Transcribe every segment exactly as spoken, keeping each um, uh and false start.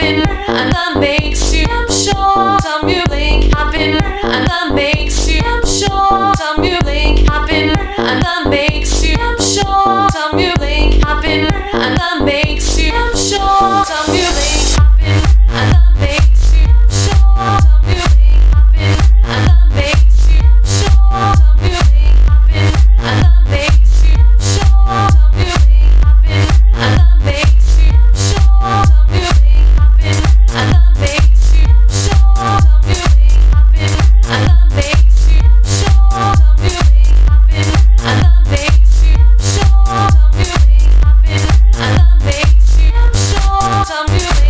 happen, and that makes you, I'm sure. Time you blink, happen, and that makes you, I'm sure. Time you blink, happen, and that makes you, I'm sure. Time you blink, happen, and that makes you, I'm sure. Time you blink, happen, and that makes you, I'm sure. Time you blink, happen, and that makes you, I'm sure. Time you blink, happen, and that makes you, I'm sure. Time you blink, happen, and that makes you, I'm sure. Time you blink, happen, and that makes you, I'm sure. Time you blink, happen, and that makes you, I'm sure. Time you blink, happen, and that makes you, I'm sure. Time you blink, happen, and that makes you, I'm sure. Time you blink.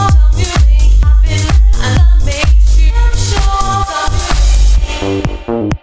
Thank you.